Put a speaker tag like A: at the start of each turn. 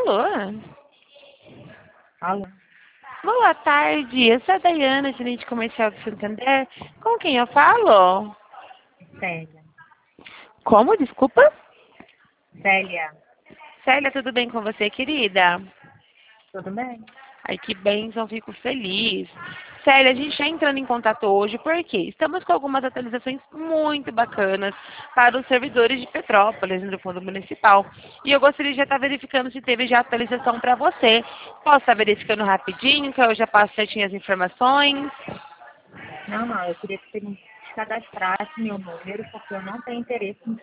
A: Alô?
B: Alô?
A: Boa tarde, eu sou a Daiana, gerente comercial do Santander. Com quem eu falo?
B: Célia.
A: Como, desculpa?
B: Célia,
A: Célia, tudo bem com você, querida?
B: tudo bem?
A: Ai, que bênção, fico feliz. Célia, a gente está entrando em contato hoje porque estamos com algumas atualizações muito bacanas para os servidores de Petrópolis, no Fundo Municipal. E eu gostaria de já estar verificando se teve já atualização para você. Posso estar verificando rapidinho, que eu já passo certinho as informações.
B: Não, eu queria que você me cadastrasse meu número, porque eu não tenho interesse em